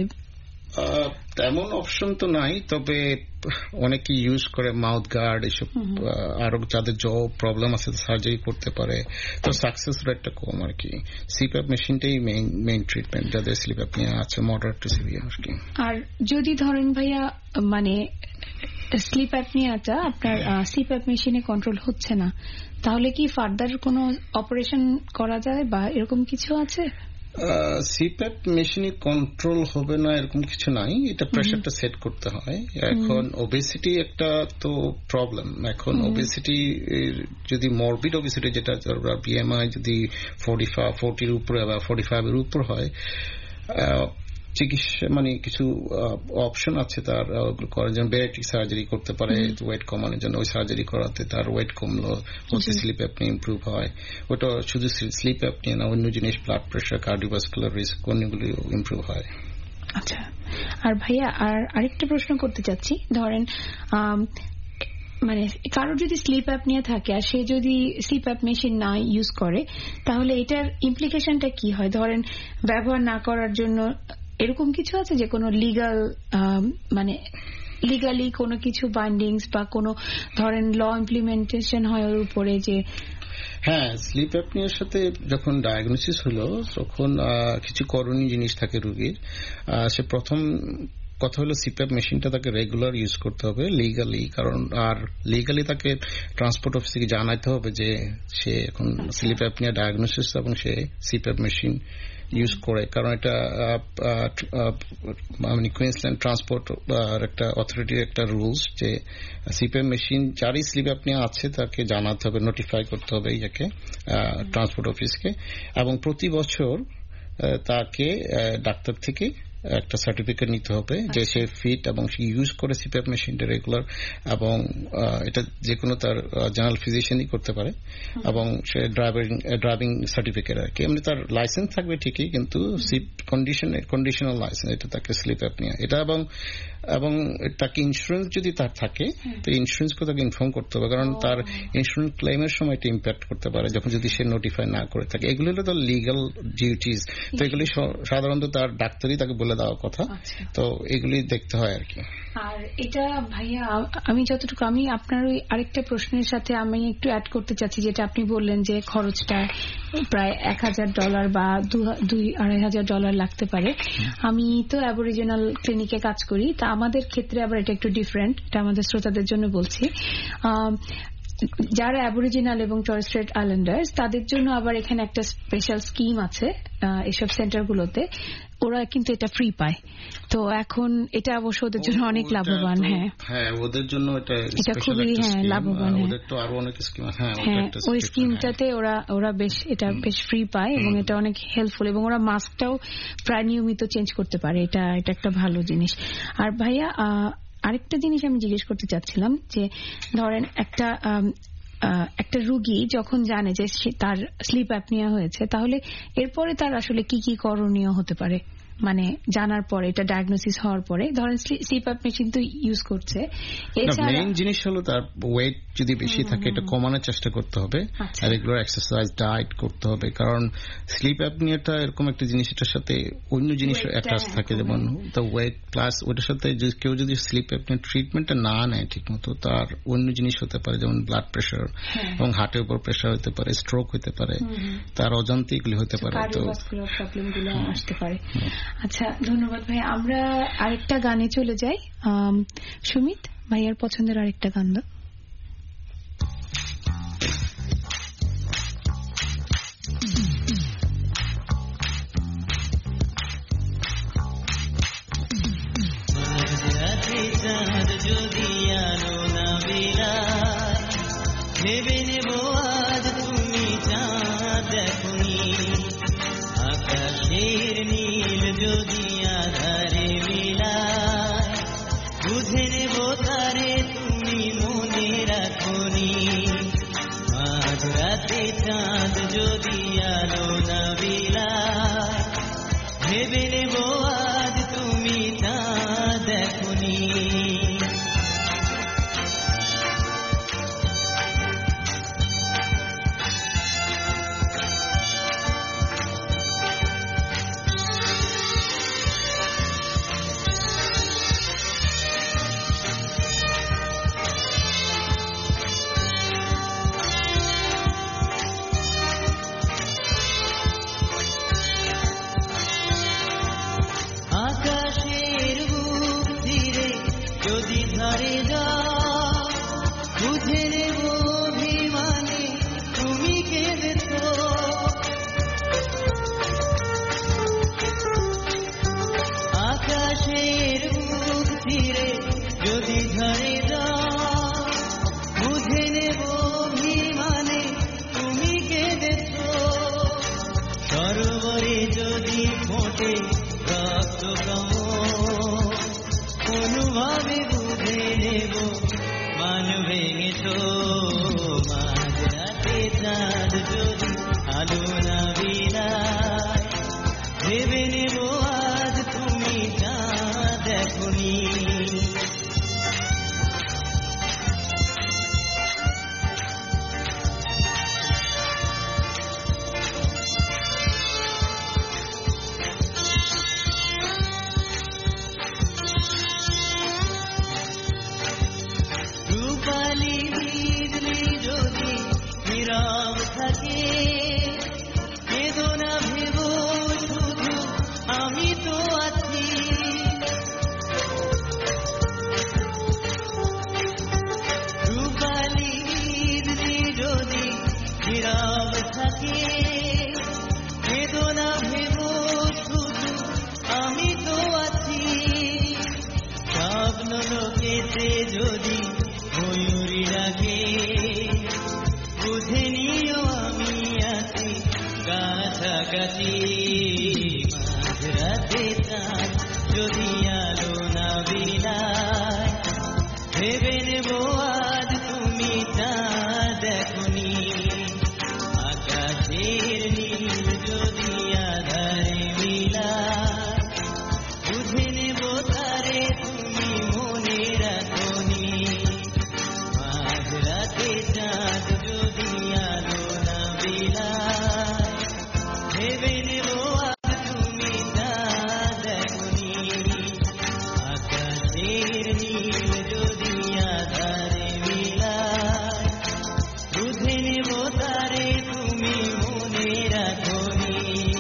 Speaker 4: তেমন অপশন তো নাই, তবে অনেকে ইউজ করে মাউথ গার্ড এসব, আরো যাদের জ প্রবলেম আছে সার্জারি করতে পারে, তো সাকসেস রেটটা কম আর কি। সিপ্যাপ মেশিনটাই মেইন ট্রিটমেন্ট যাদের স্লিপ অ্যাপনিয়া আছে মডারেট টু সিভিয়ার আর কি।
Speaker 3: আর যদি ধরেন ভাইয়া মানে স্লিপ অ্যাপনিয়াটা আপনার সিপ্যাপ মেশিনে কন্ট্রোল হচ্ছে না, তাহলে কি ফার্দার কোনো অপারেশন করা যায় বা এরকম কিছু আছে?
Speaker 4: সিপ্যাপ মেশিনে কন্ট্রোল হবে না এরকম কিছু নাই, এটা প্রেসারটা সেট করতে হয়। এখন ওবেসিটি একটা তো প্রবলেম, এখন ওবেসিটি যদি মরবিড ওবেসিটি যেটা বিএমআই যদি 40 উপরে বা 45 এর উপর হয়, চিকিৎসা মানে কিছু অপশন আছে তার করার জন্য, বেরিয়াট্রিক সার্জারি করতে পারে ওয়েট কমানোর জন্য, ওই সার্জারি করাতে তার ওয়েট কমলো, হচ্ছে স্লিপ অ্যাপনিয়া ইমপ্রুভ হয়। ওটা শুধু স্লিপ অ্যাপনিয়া না, অন্য জিনিস ব্লাড প্রেশার, কার্ডিওভাস্কুলার রিস্ক, অন্যগুলো ইমপ্রুভ হয়।
Speaker 3: আচ্ছা, আর ভাইয়া আর আরেকটা প্রশ্ন করতে চাচ্ছি, ধরেন মানে কারোর যদি স্লিপ অ্যাপনিয়া থাকে আর সে যদি সিপ্যাপ মেশিন না ইউজ করে, তাহলে এটার ইমপ্লিকেশনটা কি হয়? ধরেন ব্যবহার না করার জন্য এরকম কিছু আছে যে কোনো লিগাল মানে লিগালি কোনো কিছু বাইন্ডিংস বা কোনো ধরেন ল ইমপ্লিমেন্টেশন হয় ওর উপরে? যে
Speaker 4: হ্যাঁ, স্লিপ অ্যাপনিয়ার সাথে যখন ডায়াগনোসিস হলো তখন কিছু করণীয় জিনিস থাকে রোগীর। সে প্রথম কথা হলো সিপ্যাপ মেশিনটা তাকে রেগুলার ইউজ করতে হবে লিগালি, কারণ আর লিগালি তাকে ট্রান্সপোর্ট অফিস থেকে জানাতে হবে যে সে এখন স্লিপ অ্যাপনিয়া ডায়াগনোসিস এবং সে সিপ্যাপ মেশিন ইউজ করে, কারণ এটা মানে কুইন্সল্যান্ড ট্রান্সপোর্ট একটা অথরিটির একটা রুলস যে সিপ্যাপ মেশিন যারই স্লিপ অ্যাপনিয়া আছে তাকে জানাতে হবে, নোটিফাই করতে হবে ইয়াকে ট্রান্সপোর্ট অফিসকে, এবং প্রতি বছর তাকে ডাক্তার থেকে একটা সার্টিফিকেট নিতে হবে যে সে ফিট এবং সে ইউজ করে সিপ্যাপ মেশিনটা রেগুলার, এবং এটা যে কোনো তার জেনারেল ফিজিশিয়ানই করতে পারে, এবং সে ড্রাইভিং সার্টিফিকেট আর কি, এমনি তার লাইসেন্স থাকবে ঠিকই, কিন্তু কন্ডিশনাল লাইসেন্স এটা তাকে স্লিপ অ্যাপনিয়া এটা, এবং তাকে ইন্স্যুরেন্স যদি তার থাকে তো ইন্স্যুরেন্সকে তাকে ইনফর্ম করতে হবে, কারণ তার ইন্স্যুরেন্স ক্লেমের সময় এটা ইম্প্যাক্ট করতে পারে যখন যদি সে নোটিফাই না করে থাকে। এগুলো হলো তার লিগাল ডিউটিস, তো এগুলি সাধারণত তার ডাক্তারই তাকে বলে দেওয়ার কথা, তো এগুলি দেখতে হয় আর কি।
Speaker 3: আর এটা ভাইয়া আমি যতটুকু আমি আপনার ওই আরেকটা প্রশ্নের সাথে আমি একটু অ্যাড করতে চাচ্ছি, যেটা আপনি বললেন যে খরচটা প্রায় $1,000 বা $2,000-2,500 লাগতে পারে। আমি তো অ্যাবরিজিনাল ক্লিনিকে কাজ করি, তা আমাদের ক্ষেত্রে আবার এটা একটু ডিফারেন্ট, এটা আমাদের শ্রোতাদের জন্য বলছি। যারা অ্যাবরিজিনাল এবং টরেস স্ট্রেট আইল্যান্ডার্স তাদের জন্য আবার এখানে একটা স্পেশাল স্কিম আছে এসব সেন্টারগুলোতে, ওরা কিন্তু এটা ফ্রি পায়, তো এখন এটা অবশ্য ওদের জন্য অনেক লাভবান। হ্যাঁ
Speaker 4: ওদের জন্য
Speaker 3: এটা খুবই লাভবান। ওই স্কিমটাতে ওরা বেশ ফ্রি পায় এবং এটা অনেক হেল্পফুল, এবং ওরা মাস্কটাও প্রায় নিয়মিত চেঞ্জ করতে পারে, এটা একটা ভালো জিনিস। আর ভাইয়া আরেকটা জিনিস আমি জিজ্ঞেস করতে চাচ্ছিলাম যে ধরেন একটা রোগী যখন জানে যে তার স্লিপ অ্যাপনিয়া হয়েছে, তাহলে এরপরে তার আসলে কি কি করণীয় হতে পারে? মানে জানার পরে, এটা ডায়াগনোসিস হওয়ার পরে, ধরেন স্লিপ অ্যাপ মেশিন তো ইউজ করছে,
Speaker 4: মেইন জিনিস হলো তার ওয়েট যদি বেশি থাকে এটা কমানোর চেষ্টা করতে হবে, রেগুলার এক্সারসাইজ ডায়েট করতে হবে, কারণ স্লিপ অ্যাপনিয়াটা এরকম একটা জিনিস এটার সাথে অন্য জিনিস অ্যাটাচ থাকে, যেমন দ্য ওয়েট প্লাস ওটার সাথে কেউ যদি স্লিপ অ্যাপনিয়া ট্রিটমেন্টটা না নেয় ঠিক মতো, তার অন্য জিনিস হতে পারে, যেমন ব্লাড প্রেশার এবং হার্টের উপর প্রেশার হতে পারে, স্ট্রোক হতে পারে, তার অজান্তে এগুলি হতে পারে, তো
Speaker 3: প্রবলেমগুলো আসতে পারে। আচ্ছা, ধন্যবাদ ভাই। আমরা আরেকটা গানে চলে যাই। সুমিত ভাইয়ার পছন্দের আরেকটা গান দাও।
Speaker 8: নীরব থাকে, কেঁদো না কাছাকাছি মাঝরাতে চাঁদ যদি আলো না বিলায় ভেবে নেব আজ তুমি চাঁদ দেখনি আকাশের নীল যদি আধারে মিলায় বুঝে নেব তারে তুমি মনে রাখনি মাঝরাতে চাঁদ যদি আলো না বিলায় ভেবে নেব আজ তুমি চাঁদ দেখনি আকাশের নীল যদি আধারে মিলায় বুঝে নেব তারে তুমি মনে রাখনি।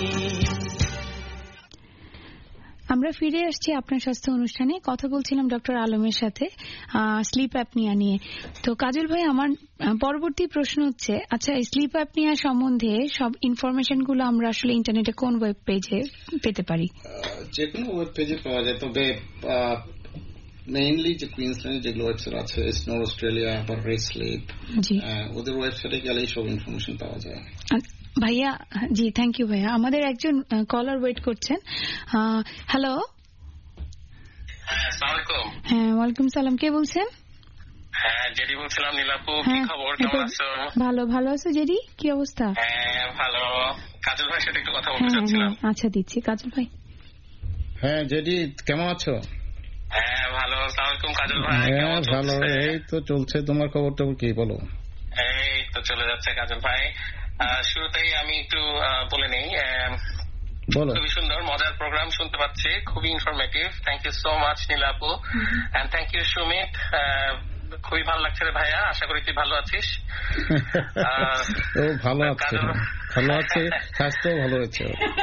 Speaker 3: আমরা ফিরে আসছি আপনার স্বাস্থ্য অনুষ্ঠানে। কথা বলছিলাম ডক্টর আলমের সাথে স্লিপ অ্যাপনিয়া নিয়ে। তো কাজল ভাই, আমার পরবর্তী প্রশ্ন হচ্ছে, আচ্ছা এই স্লিপ অ্যাপনিয়া সম্বন্ধে সব ইনফরমেশন গুলো আমরা আসলে ইন্টারনেটে কোন ওয়েব পেজে পেতে পারি?
Speaker 4: যে কোনো ওয়েব পেজে পাওয়া যায়, তবে মেইনলি যে কুইন্সল্যান্ডে যেগুলো ওয়েবসাইট আছে, স্নোর অস্ট্রেলিয়া বা রেড স্লিপ, ওদের ওয়েবসাইটে গেলেই সব ইনফরমেশন পাওয়া যায়।
Speaker 3: ভাইয়া, জি থ্যাংক ইউ ভাইয়া। আমাদের একজন কলার ওয়েট করছেন। হ্যালো। হ্যাঁ, ওয়ালাইকুম সালাম। কে বলছেন?
Speaker 9: হ্যাঁ, জেডি বলছিলাম। নীলাপু, কি খবর, কেমন আছো?
Speaker 3: ভালো আছো জেডি? কি অবস্থা?
Speaker 9: হ্যাঁ ভালো। কাজল ভাইয়ের সাথে একটু কথা বলতে চাচ্ছিলাম।
Speaker 3: আচ্ছা দিচ্ছি। কাজল ভাই।
Speaker 4: হ্যাঁ জেডি, কেমন আছো?
Speaker 9: হ্যাঁ ভালো। আসসালামু আলাইকুম কাজল ভাই।
Speaker 4: হ্যাঁ ভালো, এই তো চলছে। তোমার খবর টবর কি বলো?
Speaker 9: এই তো চলে যাচ্ছে কাজল ভাই। শুরুতেই আমি একটু বলে নেই, খুবই সুন্দর মজার প্রোগ্রাম শুনতে পাচ্ছি, খুবই informative. Thank you so much নীলাপু, এন্ড থ্যাংক ইউ সুমিত। খুবই ভালো লাগছে রে ভাইয়া, আশা করি তুই ভালো আছিস।
Speaker 4: ও ভালো আছে, ভালো আছে, স্বাস্থ্য ভালো আছে।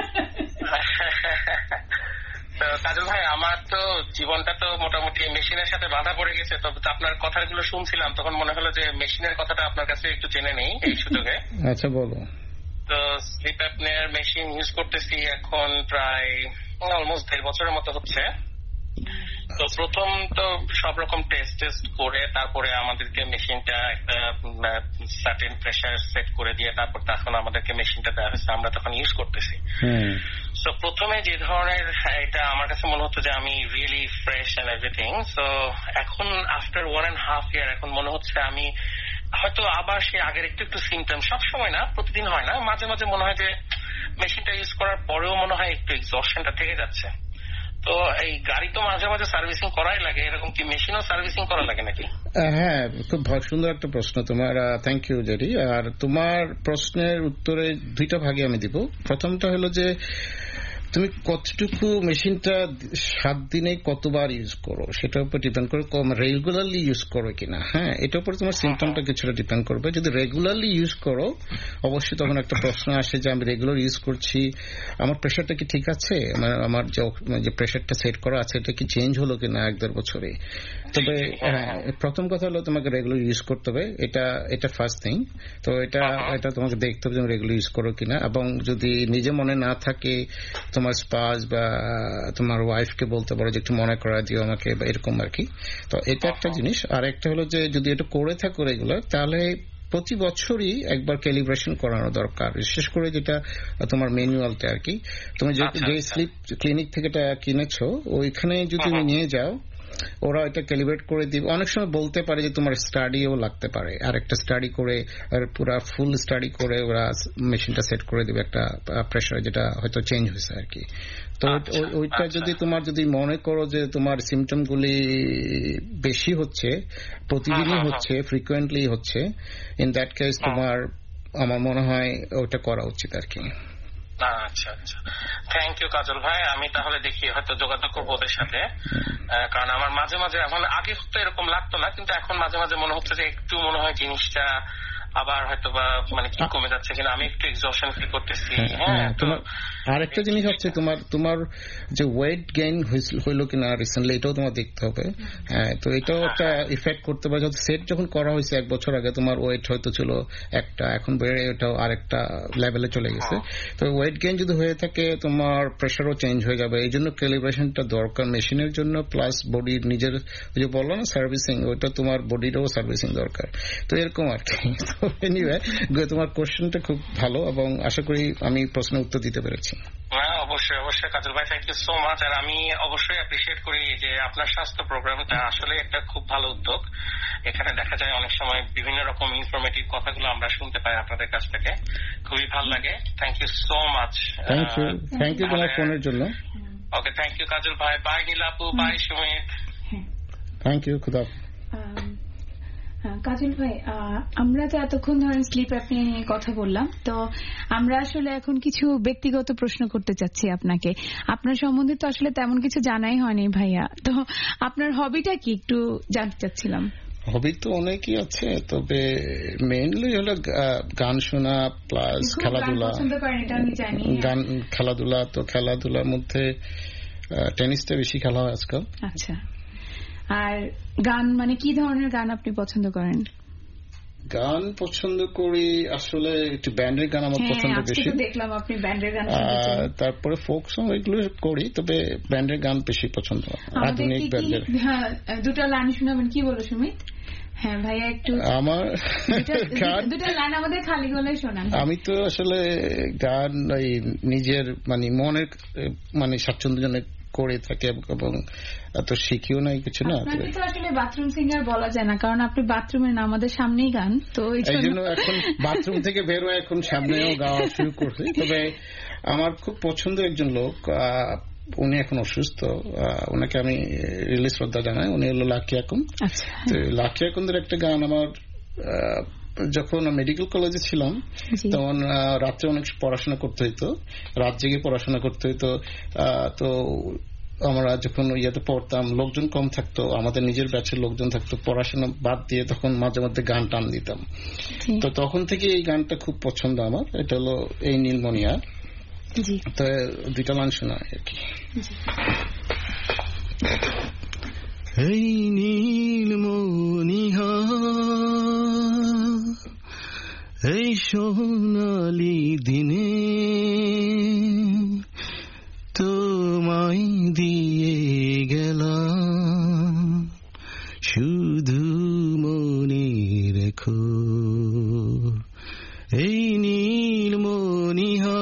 Speaker 9: কাজল ভাই, আমার তো জীবনটা তো মোটামুটি মেশিনের সাথে বাঁধা পড়ে গেছে। তো আপনার কথাগুলো শুনছিলাম, তখন মনে হলো যে মেশিনের কথাটা আপনার কাছে একটু জেনে নেই এই সুযোগে।
Speaker 4: আচ্ছা বলো।
Speaker 9: তো স্লিপ অ্যাপনিয়ার মেশিন ইউজ করতেছি এখন প্রায় অলমোস্ট 1.5 বছরের মতো হচ্ছে। তো প্রথম তো সব রকম টেস্ট করে তারপরে আমাদেরকে মেশিনটা একটা সার্টেন প্রেসার সেট করে দিয়ে তারপর তখন আমাদেরকে মেশিনটা দেওয়া হয়েছে, আমরা তখন ইউজ করতেছি। তো প্রথমে যে ধরনের এটা আমার কাছে মনে হতো যে আমি রিয়েলি ফ্রেশ এন্ড এভরিথিং। তো এখন আফটার 1.5 ইয়ার এখন মনে হচ্ছে আমি হয়তো আবার সে আগের একটু সিমটম, সবসময় না, প্রতিদিন হয় না, মাঝে মাঝে মনে হয় যে মেশিনটা ইউজ করার পরেও মনে হয় একটু এক্সস্টনটা থেকে যাচ্ছে। তো এই গাড়ি তো মাঝে মাঝে সার্ভিসিং করাই লাগে, এরকম কি মেশিনও সার্ভিসিং করা লাগে নাকি?
Speaker 4: হ্যাঁ, খুব সুন্দর একটা প্রশ্ন তোমার। Thank you Jerry. আর তোমার প্রশ্নের উত্তরে দুইটা ভাগে আমি দিব। প্রথমটা হলো যে তুমি কতটুকু মেশিনটা 7 দিনে কতবার ইউজ করো সেটার উপর ডিপেন্ড করে, রেগুলারলি ইউজ করো কিনা। হ্যাঁ, এটার উপর তোমার সিমটমটা কিছুটা ডিপেন্ড করবে। যদি রেগুলারলি ইউজ করো অবশ্যই তখন একটা প্রশ্ন আসে যে আমি রেগুলার ইউজ করছি, আমার প্রেশারটা কি ঠিক আছে, মানে আমার যে প্রেশারটা সেট করা আছে এটা কি চেঞ্জ হলো কিনা 1-1.5 বছরে। তবে প্রথম কথা হলো তোমাকে রেগুলার ইউজ করতে হবে, এটা ফার্স্ট থিং। তো এটা তোমাকে দেখতে হবে তুমি রেগুলার ইউজ করো কিনা। এবং যদি নিজে মনে না থাকে তোমার স্পাউস বা তোমার ওয়াইফকে বলতে পারো যে একটু মনে করা দিও আমাকে, বা এরকম আর কি। তো এটা একটা জিনিস। আর একটা হলো যে যদি এটা করে থাকো রেগুলার, তাহলে প্রতি বছরই একবার ক্যালিব্রেশন করানো দরকার, বিশেষ করে যেটা তোমার ম্যানুয়ালটা আর কি। তুমি যে স্লিপ ক্লিনিক থেকে এটা কিনেছো ওইখানে যদি নিয়ে যাও, ওরা এটা ক্যালিব্রেট করে দিবে। অনেক সময় বলতে পারে যে তোমার স্টাডিও লাগতে পারে, আর একটা স্টাডি করে পুরা ফুল স্টাডি করে ওরা মেশিনটা সেট করে দিবে একটা প্রেসার যেটা হয়তো চেঞ্জ হয়েছে আর কি। তো ওইটা যদি তোমার যদি মনে করো যে তোমার সিমটম গুলি বেশি হচ্ছে, প্রতিদিনই হচ্ছে, ফ্রিকুয়েন্টলি হচ্ছে, ইন দ্যাট কেস তোমার আমার মনে হয় ওইটা করা উচিত আর কি।
Speaker 9: আচ্ছা আচ্ছা, থ্যাংক ইউ কাজল ভাই। আমি তাহলে দেখি হয়তো যোগাযোগ করবো ওদের সাথে, কারণ আমার মাঝে মাঝে এখন, আগে তো এরকম লাগতো না, কিন্তু এখন মাঝে মাঝে মনে হচ্ছে যে একটু মনে হয় জিনিসটা আবার হয়তো বা মানে কি কমে যাচ্ছে কিনা, আমি একটু এক্সস্টন ফিল করতেছি।
Speaker 4: তোমার আরেকটা জিনিস হচ্ছে তোমার যে ওয়েট গেইন হইলো কিনা রিসেন্টলি, এটাও তোমার দেখতে হবে। হ্যাঁ, তো এটাও একটা ইফেক্ট করতে পারে। সেট যখন করা হয়েছে 1 বছর আগে তোমার ওয়েট হয়তো ছিল একটা, এখন বেড়ে ওটাও আরেকটা লেভেলে চলে গেছে। তো ওয়েট গেইন যদি হয়ে থাকে তোমার প্রেশারও চেঞ্জ হয়ে যাবে। এই জন্য ক্যালিব্রেশনটা দরকার মেশিনের জন্য, প্লাস বডির নিজের যে বললো না সার্ভিসিং, ওইটা তোমার বডিরও সার্ভিসিং দরকার। তো এরকম আর কি। তো এনিওয়ে তোমার কোশ্চেনটা খুব ভালো এবং আশা করি আমি প্রশ্নের উত্তর দিতে পেরেছি।
Speaker 9: অবশ্যই অবশ্যই কাজল ভাই, থ্যাংক ইউ সো মাচ। আর আমি অবশ্যই অ্যাপ্রিসিয়েট করি যে আপনার স্বাস্থ্য প্রোগ্রামটা আসলে একটা খুব ভালো উদ্যোগ। এখানে দেখা যায় অনেক সময় বিভিন্ন রকম ইনফরমেটিভ কথাগুলো আমরা শুনতে পাই আপনাদের কাছ থেকে, খুবই ভালো লাগে। Thank you so much.
Speaker 4: Thank you তোমার ফোনের জন্য।
Speaker 9: ওকে, থ্যাংক ইউ কাজল ভাই। বাই নীলাপু, বাই সুমিত।
Speaker 4: থ্যাংক ইউ, খুদা।
Speaker 3: কাজল ভাই, আমরা তো এতক্ষণ ধরেন স্লিপ অ্যাপনিয়া নিয়ে কথা বললাম, তো আমরা আসলে এখন কিছু ব্যক্তিগত প্রশ্ন করতে চাচ্ছি আপনাকে। আপনার সম্বন্ধে তো আসলে তেমন কিছু জানাই হয়নি ভাইয়া, তো আপনার হবিটা কি একটু জানতে চাচ্ছিলাম।
Speaker 4: হবি তো অনেকই আছে, তবে মেইনলি হলো গান শোনা প্লাস খেলাধুলা। গান খেলাধুলা, তো খেলাধুলার মধ্যে টেনিসটা বেশি খেলা হয় আজকাল।
Speaker 3: আচ্ছা, আর গান মানে কি ধরনের গান আপনি পছন্দ করেন?
Speaker 4: গান পছন্দ করি আসলে একটু ব্যান্ডের গান আমার পছন্দ বেশি।
Speaker 3: দেখলাম আপনি ব্যান্ডের গান।
Speaker 4: তারপরে ফোক সং এগুলো করি, তবে ব্যান্ডের গান বেশি পছন্দ, আধুনিক ব্যান্ডের।
Speaker 3: দুটো লাইন শোনাবেন, কি বলো সুমিত? হ্যাঁ ভাইয়া, একটু আমার দুটো লাইন আমাদের খালি গলায় শোনান।
Speaker 4: আমি তো আসলে গান নিজের মানে মনের মানে স্বাচ্ছন্দ্যের জন্য করে থাকে এবং এত শিখিও নাই কিছু না।
Speaker 3: আপনাকে তো আসলে বাথরুম সিঙ্গার বলা যায় না, কারণ আপনি বাথরুমের না আমাদের সামনেই গান, তো এই
Speaker 4: জন্য এখন বাথরুম থেকে বের হয়ে এখন সামনেও গাওয়া শুরু করছি। তবে আমার খুব পছন্দের একজন লোক, উনি এখন অসুস্থ, ওনাকে আমি রিলি শ্রদ্ধা জানাই। উনি হলো লাকি আকুম। লাকি আকুমদের একটা গান আমার, যখন মেডিকেল কলেজে ছিলাম তখন রাত্রে অনেক পড়াশোনা করতে হইতো, রাত জেগে পড়াশোনা করতে হইতো। তো আমরা যখন ইয়েতে পড়তাম, লোকজন কম থাকতো, আমাদের নিজের ব্যাচের লোকজন থাকতো, পড়াশোনা বাদ দিয়ে তখন মাঝে মধ্যে গান টান দিতাম। তো তখন থেকে এই গানটা খুব পছন্দ আমার। এটা হলো এই নীলমণিয়া। তো দুইটা লাইন শোনা আর কি।
Speaker 10: এই নীলমণিয়া, এই সোনালি দিনে তোমায় দিয়ে গেলাম, শুধু মনে রেখো এই নীলমণিয়া,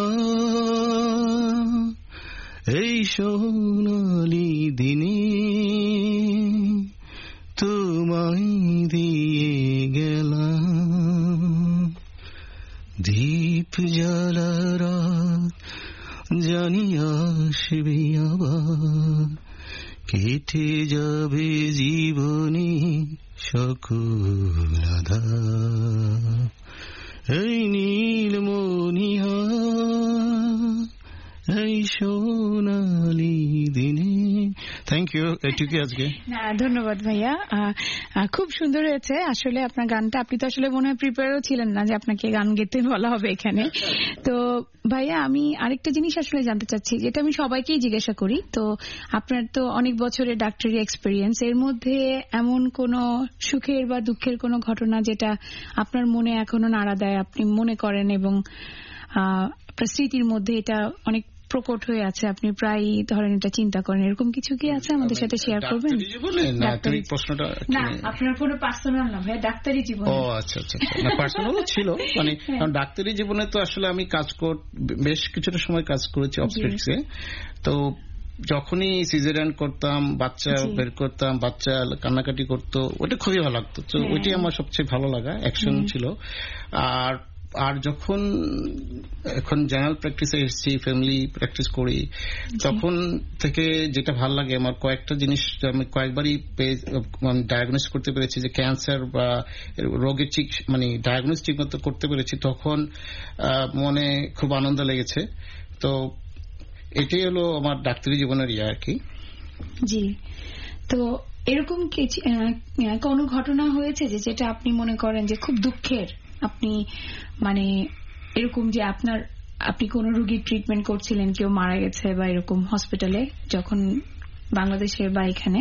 Speaker 10: এই সোনালি দিনে তোমায় দিয়ে গেলাম। দীপ জ্বালা রাত জানি আসবে আবার, কেটে যাবে জীবনে সকল আধার, এই নীলমণিয়া, এই সোনালি দিনে। Thank you. এটুকু আজকে।
Speaker 3: ধন্যবাদ ভাইয়া, খুব সুন্দর হয়েছে আসলে আপনার গানটা। আপনি তো আসলে মনে হয় প্রিপেয়ারও ছিলেন না যে আপনাকে গান গেতে বলা হবে এখানে। তো ভাইয়া, আমি আরেকটা জিনিস আসলে জানতে চাচ্ছি, যেটা আমি সবাইকেই জিজ্ঞাসা করি। তো আপনার তো অনেক বছরের ডাক্তারি এক্সপেরিয়েন্স, এর মধ্যে এমন কোনো সুখের বা দুঃখের কোনো ঘটনা যেটা আপনার মনে এখনো নাড়া দেয়, আপনি মনে করেন এবং আপনার স্মৃতির মধ্যে এটা অনেক প্রকট হয়ে আছে, আপনি প্রায় ধরেন এটা চিন্তা করেন, এরকম কিছু কি আছে আমাদের সাথে শেয়ার করবেন?
Speaker 4: প্রশ্নটা
Speaker 3: না, আপনার কোনো পার্সোনাল না ভাই, ডাক্তারি জীবন।
Speaker 4: ও আচ্ছা আচ্ছা, না পার্সোনালও ছিল মানে, কারণ ডাক্তারি জীবনে তো আসলে আমি বেশ কিছুটা সময় কাজ করেছি অবস্টেট্রিক্সে। তো যখনই সিজারিয়ান করতাম, বাচ্চা বের করতাম, বাচ্চা কান্নাকাটি করতো, ওটা খুবই ভালো লাগতো। তো ওইটাই আমার সবচেয়ে ভালো লাগা অ্যাকশন ছিল। আর যখন এখন জেনারেল প্র্যাকটিসে এসেছি, ফ্যামিলি প্র্যাকটিস করি, তখন থেকে যেটা ভালো লাগে আমার, কয়েকটা জিনিস আমি কয়েকবারই ডায়াগনোস করতে পেরেছি যে ক্যান্সার বা রোগের মানে ডায়াগনোস ঠিক মতো করতে পেরেছি, তখন মনে খুব আনন্দ লেগেছে। তো এটাই হলো আমার ডাক্তারি জীবনের ইয়ে আর কি।
Speaker 3: জি, তো এরকম কোনো ঘটনা হয়েছে যেটা আপনি মনে করেন যে খুব দুঃখের, আপনি মানে এরকম যে আপনি কোন রোগীর ট্রিটমেন্ট করছিলেন, কেউ মারা গেছে বা এরকম হসপিটালে, যখন বাংলাদেশে বা এখানে?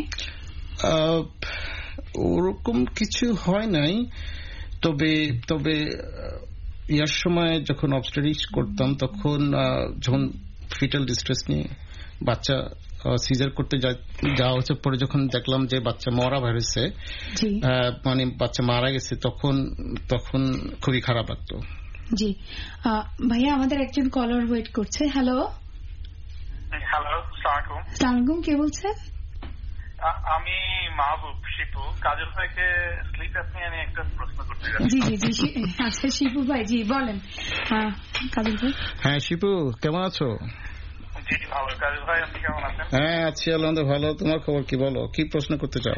Speaker 4: ওরকম কিছু হয় নাই, তবে ইয়ার সময় যখন অবস্টেট্রিক্স করতাম, তখন যখন ফিটাল ডিস্ট্রেস নিয়ে বাচ্চা সিজার করতে যাওয়া হচ্ছে, পরে যখন দেখলাম যে বাচ্চা মরা হয়েছে, মানে বাচ্চা মারা গেছে, তখন খুবই খারাপ লাগতো।
Speaker 3: জি ভাইয়া, আমাদের একজন কলার ওয়েট করছে। হ্যালো।
Speaker 11: হ্যালো, আসসালামু
Speaker 3: আলাইকুম। কে বলছেন?
Speaker 11: আমি মাহবুব শিপু। কাজল ভাইকে স্লিপ অ্যাপনিয়া নিয়ে একটা প্রশ্ন করতে চাই।
Speaker 3: জি জি জি, আচ্ছা শিপু ভাই, জি বলেন। কাজল ভাই।
Speaker 10: হ্যাঁ শিপু, কেমন আছো?
Speaker 11: জি ভালো। কাজল ভাই আপনি কেমন আছেন?
Speaker 4: হ্যাঁ আছি আলহামদুলিল্লাহ ভালো। তোমার খবর কি, বলো, কি প্রশ্ন করতে চাও?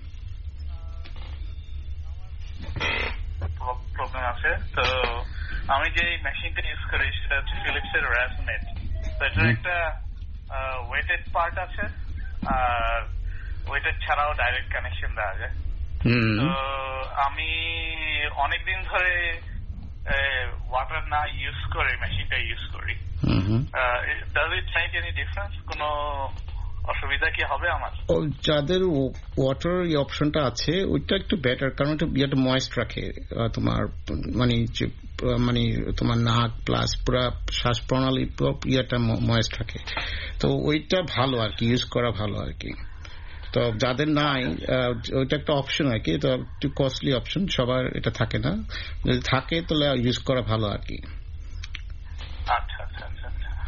Speaker 11: প্রবলেম আছে তো। আমি যে মেশিনটা ইউজ করি সেটা হচ্ছে ফিলিপসের রেজোনেট। তো এটার একটা ওয়েটেড পার্ট আছে, আর ওয়েটেড ছাড়াও ডাইরেক্ট কানেকশন দেওয়া যায়। তো আমি অনেকদিন ধরে ওয়াটার না ইউজ করে মেশিনটা ইউজ করি। Does it make any difference? কোনো অসুবিধা কি হবে আমার?
Speaker 4: যাদের ওয়াটার এই অপশনটা আছে ওইটা একটু বেটার, কারণ এটা ময়েস্ট রাখে তোমার, মানে তোমার নাক প্লাস পুরা শ্বাস প্রণালী ইয়েটা ময়েস্ট রাখে। তো ওইটা ভালো আর কি, ইউজ করা ভালো আর কি। তো যাদের নাই ওইটা একটা অপশন আর কি, এটা একটু কস্টলি অপশন, সবার এটা থাকে না। যদি থাকে তাহলে ইউজ করা ভালো আর কি।
Speaker 11: আচ্ছা আচ্ছা আচ্ছা,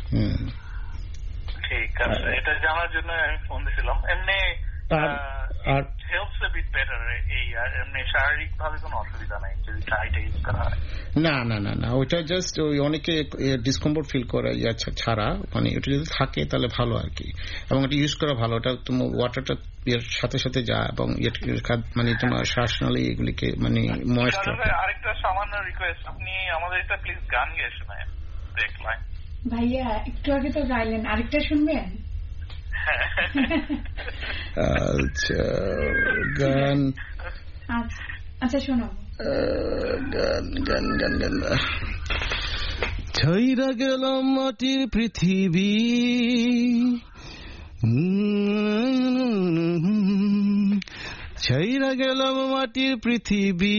Speaker 11: ঠিক আছে। এটা জানার জন্য আমি ফোন দিয়েছিলাম। এমনি হেল্পস আ বিট বেটার এই, আর এমনি শারীরিক ভাবে কোনো অসুবিধা নাই যদি টাইট ইউজ করা হয়? না
Speaker 4: না না না, ওইটা জাস্ট ওই অনেকে ডিসকমফোর্ট ফিল করে ছাড়া, মানে ওটা যদি থাকে তাহলে ভালো আর কি। এবং এটা ইউজ করা ভালো, ওটা তোমার ওয়াটারটা এর সাথে সাথে যায় এবং মানে তোমার শ্বাসনালী এগুলিকে মানে ময়েস্ট।
Speaker 11: আরেকটা সামান্য রিকোয়েস্ট, আপনি আমাদের একটা প্লিজ গান গেয়ে শোনায় দেখলাম।
Speaker 3: ভাইয়া একটু আগে তো গাইলেন, আরেকটা শুনবেন?
Speaker 4: আচ্ছা গান,
Speaker 3: আচ্ছা শোনো।
Speaker 10: গান গান গান গান। ছাইরা গেলাম মাটির পৃথিবী, ছাইরা গেলাম মাটির পৃথিবী,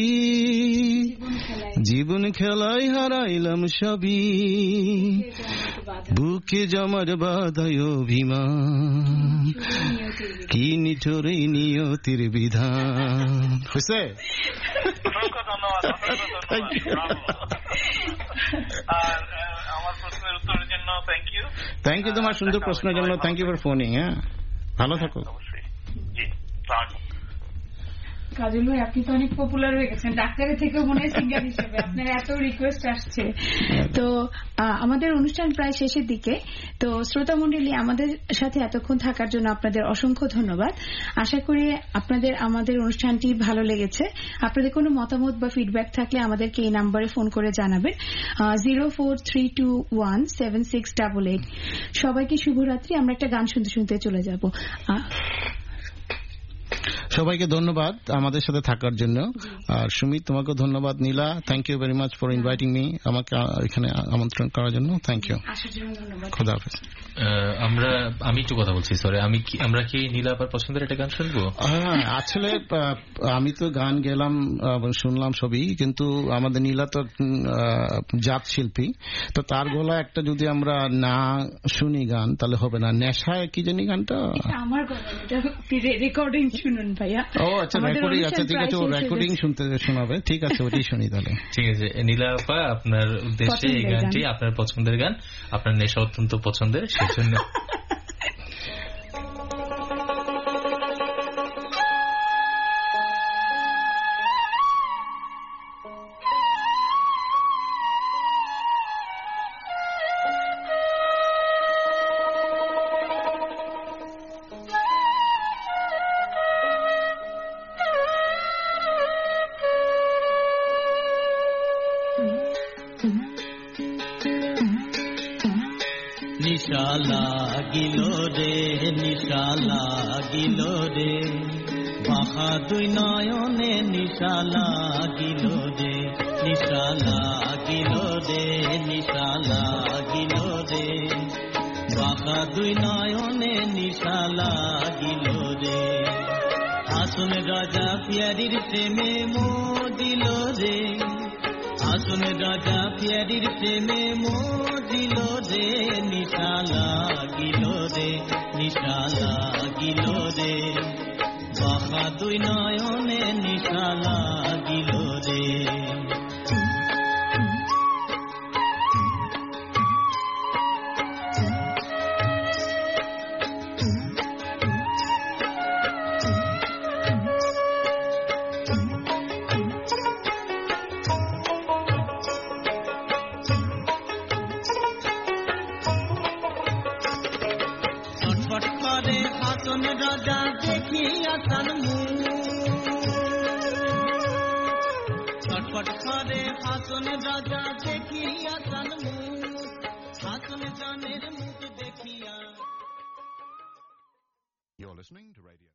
Speaker 10: জীবন খেলায় হারাইলাম সবই, বুকে জমার বাধায় অভিমান, কি নিঠুরে নিয়তির বিধান। হয়েছে?
Speaker 4: থ্যাংক ইউ তোমার সুন্দর প্রশ্নের জন্য, থ্যাংক ইউ ফর ফোনিং। হ্যাঁ ভালো থাকো।
Speaker 3: কাজল ভাই, আপনি তো অনেক পপুলার হয়ে গেছেন, ডাক্তারের থেকেও মনে হয় সিঙ্গার হিসেবে আপনার এত রিকোয়েস্ট আসছে। তো আমাদের অনুষ্ঠান প্রায় শেষের দিকে। তো শ্রোতা মণ্ডলী, আমাদের সাথে এতক্ষণ থাকার জন্য আপনাদের অসংখ্য ধন্যবাদ। আশা করি আপনাদের আমাদের অনুষ্ঠানটি ভালো লেগেছে। আপনাদের কোনো মতামত বা ফিডব্যাক থাকলে আমাদেরকে এই নাম্বারে ফোন করে জানাবেন, 0432176888। সবাইকে শুভরাত্রি। আমরা একটা গান শুনতে শুনতে চলে যাব।
Speaker 10: সবাইকে ধন্যবাদ আমাদের সাথে থাকার জন্য। আর সুমিত, তোমাকে ধন্যবাদ। Nila, thank you very much for inviting me, আমাকে এখানে আমন্ত্রণ করার জন্য। Thank you. খোদা হাফেজ।
Speaker 12: আমি একটু কথা বলছি, সরি। আমরা কি নীলা আপার পছন্দের একটা গান শুনবো?
Speaker 10: হ্যাঁ, আসলে আমি তো গান গেলাম শুনলাম সবই, কিন্তু আমাদের নীলা তো জাত শিল্পী, তো তার গলা একটা যদি আমরা না শুনি গান তাহলে হবে না। নেশায় কি জানি গানটা,
Speaker 3: আমার গলা রেকর্ডিং শুনুন ভাইয়া।
Speaker 10: ও আচ্ছা, রেকর্ডিং। আচ্ছা ঠিক আছে, ও রেকর্ডিং শুনতে শোনাবে। ঠিক আছে, ওটাই শুনি তাহলে।
Speaker 12: ঠিক আছে নীলা আপা, আপনার উদ্দেশ্যে এই গানটি আপনার পছন্দের গান, আপনার নেশা অত্যন্ত পছন্দের, সেজন্য
Speaker 8: নিশা লাগিল রে, নিশা লাগিল রে, বাহা দুই নয়নে নিশা লাগিল রে, নিশা লাগিল রে, নিশা লাগিল রে, বাহা দুই নয়নে নিশা লাগিল রে। আসুন রাজা পিয়ারির প্রেমে মোদিল রে, আসুন রাজা পিয়ারির প্রেমে মোদিল রে, নিশা লাগিল রে, নিশা লাগিল রে বাহা দুই নয়নে নিশা লাগিল রে রাজা দেখিয়া তার ছটফট করে হাসন রাজা দেখিয়া তার হাসন জানের মুখ দেখিয়া
Speaker 1: You're listening to Radio